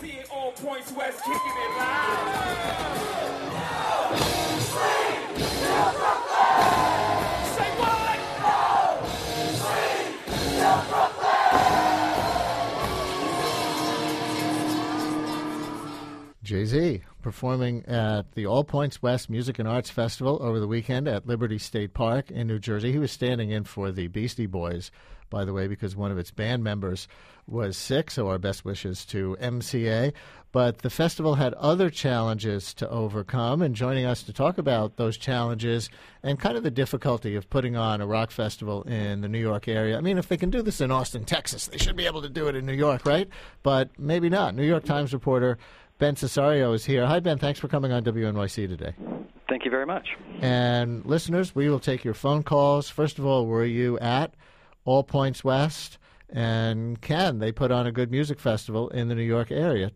NYC at All Points West, kicking it live. Say what? Jay-Z performing at the All Points West Music and Arts Festival over the weekend at Liberty State Park in New Jersey. He was standing in for the Beastie Boys, by the way, because one of its band members was sick, so our best wishes to MCA. But the festival had other challenges to overcome, and joining us to talk about those challenges and kind of the difficulty of putting on a rock festival in the New York area. I mean, if they can do this in Austin, Texas, they should be able to do it in New York, right? But maybe not. New York Times reporter Ben Cesario is here. Hi, Ben. Thanks for coming on WNYC today. Thank you very much. And listeners, we will take your phone calls. First of all, were you at All Points West? And can they put on a good music festival in the New York area?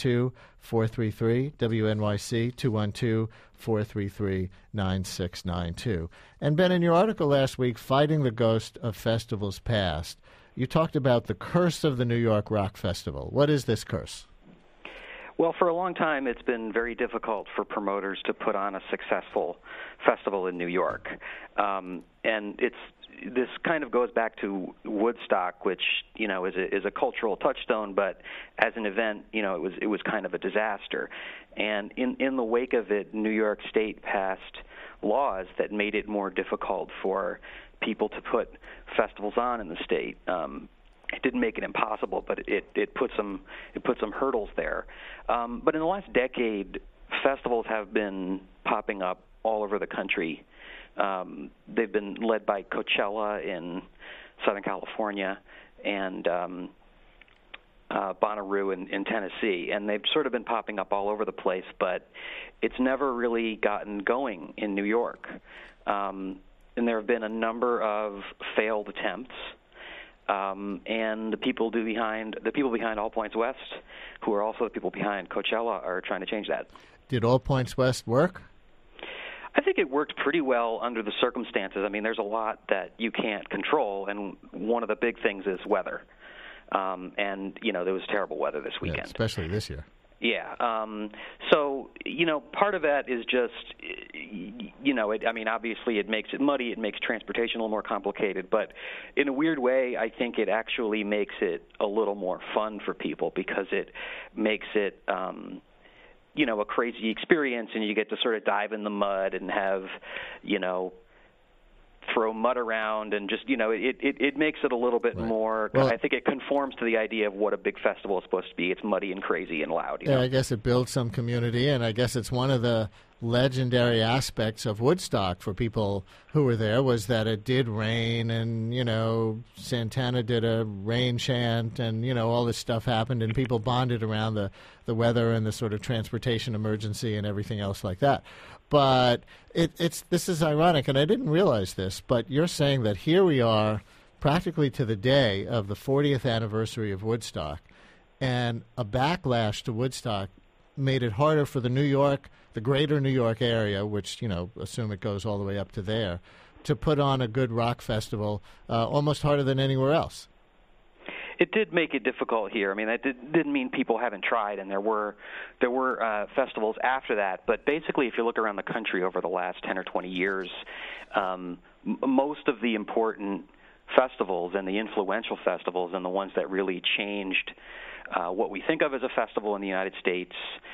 212-433-WNYC, 212-433-9692. And Ben, in your article last week, Fighting the Ghost of Festivals Past, you talked about the curse of the New York Rock Festival. What is this curse? Well, for a long time, it's been very difficult for promoters to put on a successful festival in New York. And this kind of goes back to Woodstock, which, you know, is a cultural touchstone, but as an event, you know, it was kind of a disaster. And in the wake of it, New York State passed laws that made it more difficult for people to put festivals on in the state. It didn't make it impossible, but it put some hurdles there. But in the last decade, festivals have been popping up all over the country. They've been led by Coachella in Southern California and Bonnaroo in Tennessee, and they've sort of been popping up all over the place, but it's never really gotten going in New York. And there have been a number of failed attempts. And the people behind All Points West, who are also the people behind Coachella, are trying to change that. Did All Points West work? I think it worked pretty well under the circumstances. I mean, there's a lot that you can't control, and one of the big things is weather. And, you know, there was terrible weather this weekend. Yeah, especially this year. Yeah. So, you know, part of that is just, you know, obviously it makes it muddy. It makes transportation a little more complicated. But in a weird way, I think it actually makes it a little more fun for people because it makes it, you know, a crazy experience, and you get to sort of dive in the mud and have, you know, throw mud around and just, you know, it makes it a little bit more, well, I think it conforms to the idea of what a big festival is supposed to be. It's muddy and crazy and loud. You know? I guess it builds some community, and I guess it's one of the legendary aspects of Woodstock for people who were there was that it did rain, and, you know, Santana did a rain chant, and, you know, all this stuff happened, and people bonded around the weather and the sort of transportation emergency and everything else like that. But this is ironic, and I didn't realize this, but you're saying that here we are practically to the day of the 40th anniversary of Woodstock, and a backlash to Woodstock made it harder for the greater New York area, which, you know, assume it goes all the way up to there, to put on a good rock festival, almost harder than anywhere else. It did make it difficult here. I mean, that didn't mean people haven't tried, and there were festivals after that. But basically, if you look around the country over the last 10 or 20 years, most of the important festivals and the influential festivals and the ones that really changed what we think of as a festival in the United States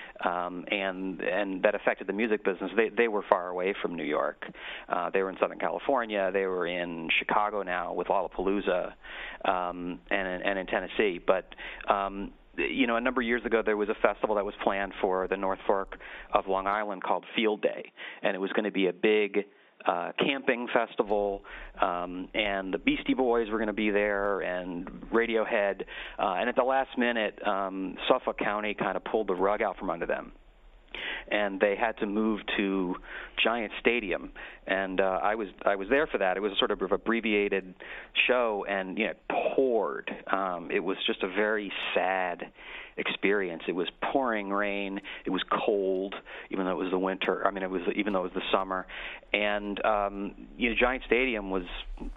and that affected the music business, they were far away from New York. They were in Southern California. They were in Chicago now with Lollapalooza and in Tennessee. But you know, a number of years ago, there was a festival that was planned for the North Fork of Long Island called Field Day, and it was going to be a big camping festival, and the Beastie Boys were going to be there, and Radiohead, and at the last minute, Suffolk County kind of pulled the rug out from under them, and they had to move to Giant Stadium, and I was there for that. It was a sort of abbreviated show, and, you know, it poured. It was just a very sad experience. It was pouring rain. It was cold, even though it was the winter. I mean, even though it was the summer. And you know, Giant Stadium was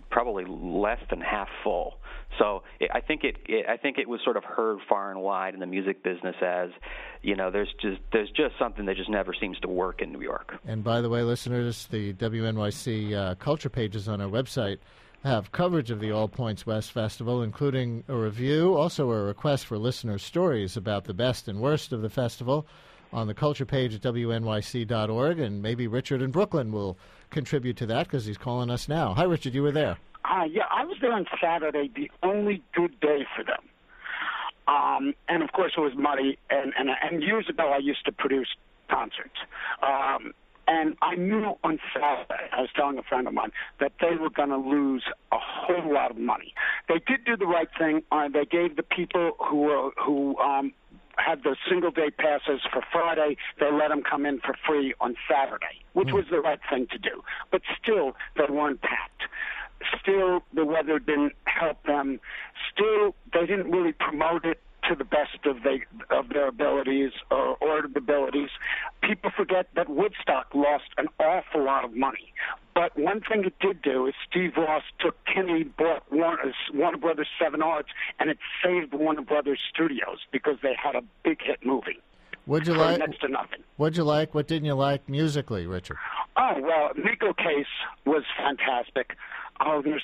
probably less than half full. So I think it was sort of heard far and wide in the music business as, there's just something that just never seems to work in New York. And by the way, listeners, the WNYC culture pages on our website have coverage of the All Points West Festival, including a review, also a request for listener stories about the best and worst of the festival on the culture page at WNYC.org, and maybe Richard in Brooklyn will contribute to that because he's calling us now. Hi, Richard, you were there. Yeah, I was there on Saturday, the only good day for them. And, of course, it was muddy, and years ago I used to produce concerts. And I knew on Saturday, I was telling a friend of mine, that they were going to lose a whole lot of money. They did do the right thing. They gave the people who had the single-day passes for Friday, they let them come in for free on Saturday, which was the right thing to do. But still, they weren't packed. Still, the weather didn't help them. Still, they didn't really promote it to the best of their abilities or abilities. People forget that Woodstock lost an awful lot of money. But one thing it did do is Steve Ross took Kinney, bought Warner Brothers 7 Arts, and it saved Warner Brothers Studios because they had a big hit movie. What'd you like? Next to nothing. What'd you like? What didn't you like musically, Richard? Oh, well, Nico Case was fantastic. Oh, there's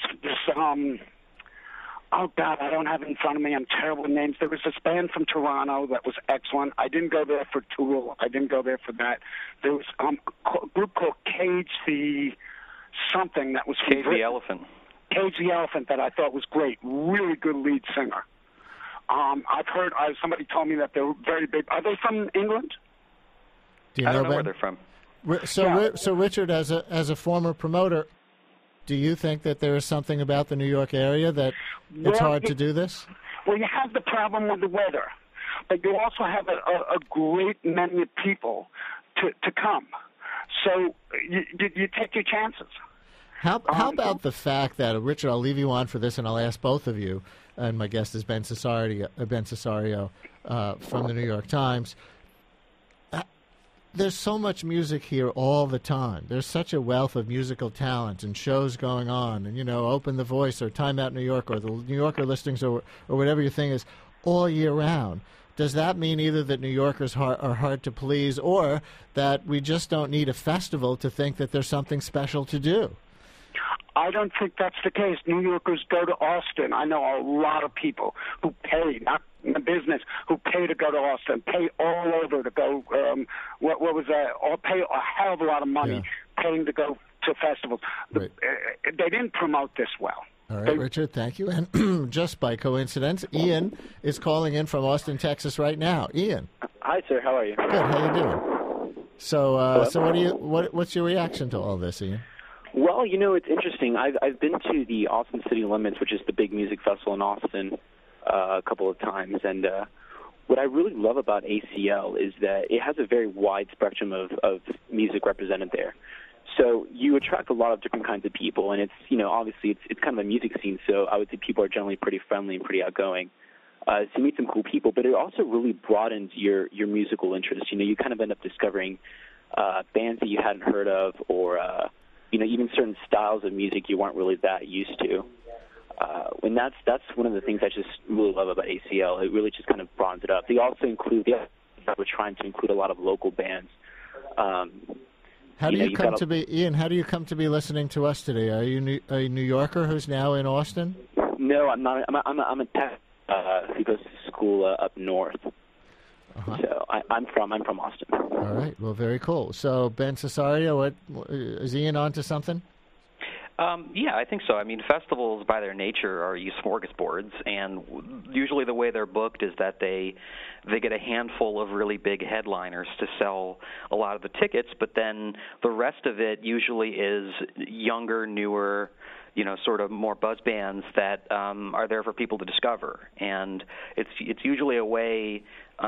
oh, God, I don't have it in front of me. I'm terrible with names. There was this band from Toronto that was excellent. I didn't go there for Tool. I didn't go there for that. There was a group called Cage the something that was Cage the Elephant. Cage the Elephant that I thought was great. Really good lead singer. I've heard somebody told me that they were very big. Are they from England? Do you I don't know Ben? where they're from. So Richard, as a former promoter, do you think that there is something about the New York area that it's hard to do this? Well, you have the problem with the weather, but you also have a great many of people to come. So you take your chances. How about the fact that, Richard, I'll leave you on for this, and I'll ask both of you, and my guest is Ben Cesario from the New York Times. There's so much music here all the time. There's such a wealth of musical talent and shows going on, and, Open the Voice or Time Out New York or the New Yorker listings or whatever your thing is all year round. Does that mean either that New Yorkers are hard to please or that we just don't need a festival to think that there's something special to do? I don't think that's the case. New Yorkers go to Austin. I know a lot of people who pay, not in the business, who pay to go to Austin, pay all over to go, what was that, or pay a hell of a lot of money paying to go to festivals. Right. They didn't promote this well. All right, Richard, thank you. And just by coincidence, Ian is calling in from Austin, Texas right now. Ian. Hi, sir. How are you? Good. How you doing? So what's your reaction to all this, Ian? Well, it's interesting. I've been to the Austin City Limits, which is the big music festival in Austin, a couple of times, and what I really love about ACL is that it has a very wide spectrum of music represented there. So you attract a lot of different kinds of people, and it's obviously it's kind of a music scene. So I would say people are generally pretty friendly and pretty outgoing. So you meet some cool people, but it also really broadens your musical interest. You kind of end up discovering bands that you hadn't heard of, or even certain styles of music you weren't really that used to. And that's one of the things I just really love about ACL. It really just kind of broadens it up. They also include, we're trying to include a lot of local bands. How do you come to be, Ian? How do you come to be listening to us today? Are you a New Yorker who's now in Austin? No, I'm not. I'm a tech who goes to school up north. Uh-huh. So I'm from Austin. All right. Well, very cool. So Ben Cesario, is Ian on to something? Yeah, I think so. I mean, festivals by their nature are smorgasbords, and usually the way they're booked is that they get a handful of really big headliners to sell a lot of the tickets, but then the rest of it usually is younger, newer, sort of more buzz bands that are there for people to discover. And it's usually a way,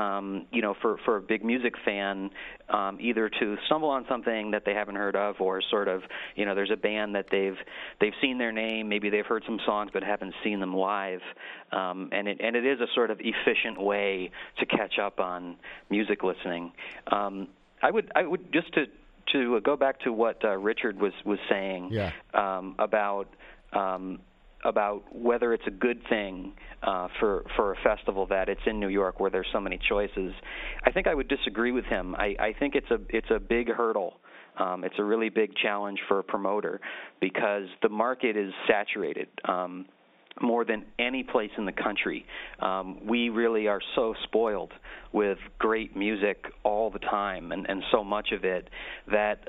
for a big music fan, either to stumble on something that they haven't heard of, or sort of, there's a band that they've seen their name, maybe they've heard some songs but haven't seen them live, and it is a sort of efficient way to catch up on music listening. I would just to go back to what Richard was saying about about whether it's a good thing for a festival that it's in New York where there's so many choices. I think I would disagree with him. I think it's a big hurdle. It's a really big challenge for a promoter because the market is saturated. More than any place in the country. We really are so spoiled with great music all the time and so much of it that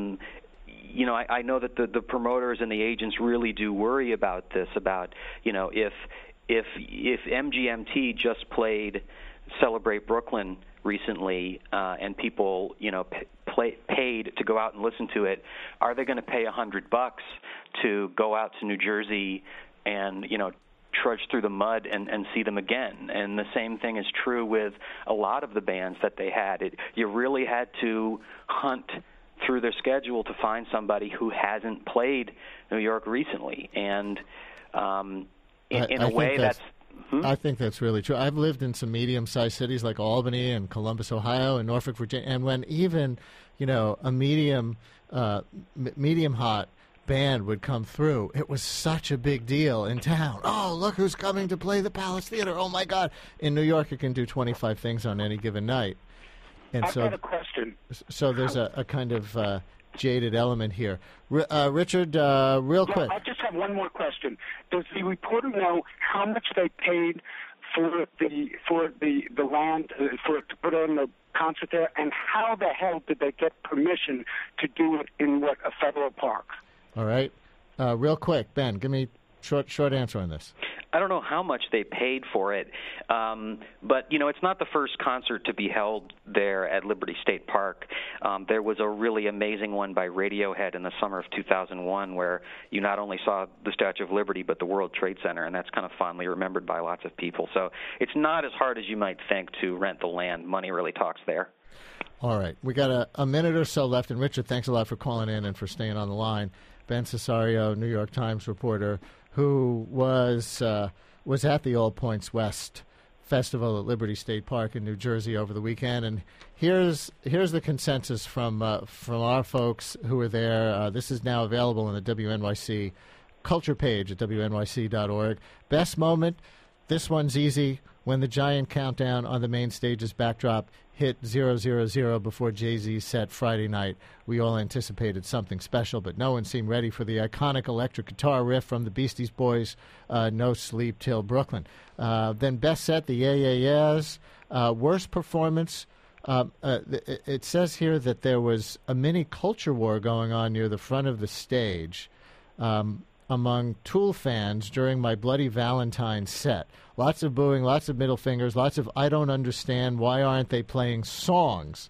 I know that the promoters and the agents really do worry about this, about if MGMT just played Celebrate Brooklyn recently and people paid to go out and listen to it, are they going to pay $100 to go out to New Jersey and trudge through the mud and see them again? And the same thing is true with a lot of the bands that they had. You really had to hunt through their schedule to find somebody who hasn't played New York recently. And in a way, that's I think that's really true. I've lived in some medium-sized cities like Albany and Columbus, Ohio, and Norfolk, Virginia, and when even a medium hot band would come through, it was such a big deal in town. Oh, look who's coming to play the Palace Theater. Oh, my God. In New York, you can do 25 things on any given night. And I've got a question. So there's a kind of jaded element here. Richard, real quick. I just have one more question. Does the reporter know how much they paid for the land to put on the concert there, and how the hell did they get permission to do it in a federal park? All right. Real quick, Ben, give me short answer on this. I don't know how much they paid for it, but it's not the first concert to be held there at Liberty State Park. There was a really amazing one by Radiohead in the summer of 2001 where you not only saw the Statue of Liberty but the World Trade Center, and that's kind of fondly remembered by lots of people. So it's not as hard as you might think to rent the land. Money really talks there. All right. We got a minute or so left, and Richard, thanks a lot for calling in and for staying on the line. Ben Cesario, New York Times reporter, who was at the All Points West Festival at Liberty State Park in New Jersey over the weekend. And here's the consensus from our folks who were there. This is now available on the WNYC culture page at wnyc.org. Best moment, this one's easy, when the giant countdown on the main stage's backdrop hit 000 before Jay-Z's set Friday night. We all anticipated something special, but no one seemed ready for the iconic electric guitar riff from the Beastie Boys' No Sleep Till Brooklyn. Then best set, the Yeah Yeah Yeahs. Worst performance, it says here that there was a mini culture war going on near the front of the stage among Tool fans during my Bloody Valentine set. Lots of booing, lots of middle fingers, lots of I don't understand, why aren't they playing songs?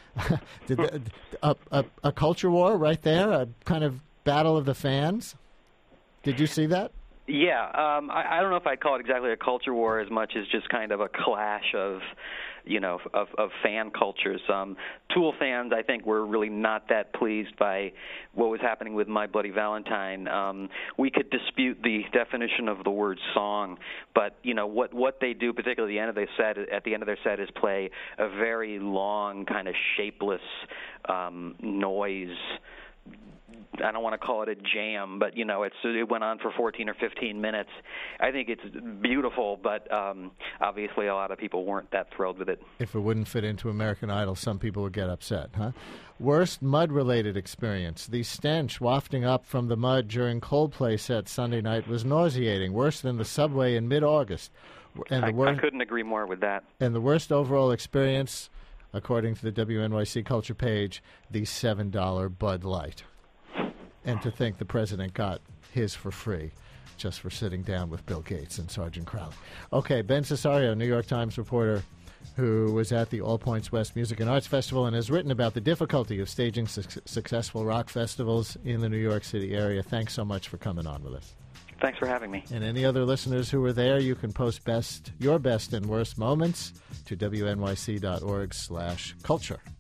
A culture war right there, a kind of battle of the fans? Did you see that? Yeah, I don't know if I'd call it exactly a culture war as much as just kind of a clash of fan cultures. Tool fans, I think, were really not that pleased by what was happening with My Bloody Valentine. We could dispute the definition of the word song, but what they do, particularly at the end of their set, is play a very long, kind of shapeless noise. I don't want to call it a jam, but it went on for 14 or 15 minutes. I think it's beautiful, but obviously a lot of people weren't that thrilled with it. If it wouldn't fit into American Idol, some people would get upset, huh? Worst mud-related experience. The stench wafting up from the mud during Coldplay set Sunday night was nauseating, worse than the subway in mid-August. And I couldn't agree more with that. And the worst overall experience, according to the WNYC culture page, the $7 Bud Light. And to think the president got his for free just for sitting down with Bill Gates and Sergeant Crowley. Okay, Ben Cesario, New York Times reporter, who was at the All Points West Music and Arts Festival and has written about the difficulty of staging successful rock festivals in the New York City area. Thanks so much for coming on with us. Thanks for having me. And any other listeners who were there, you can post your best and worst moments to wnyc.org/culture.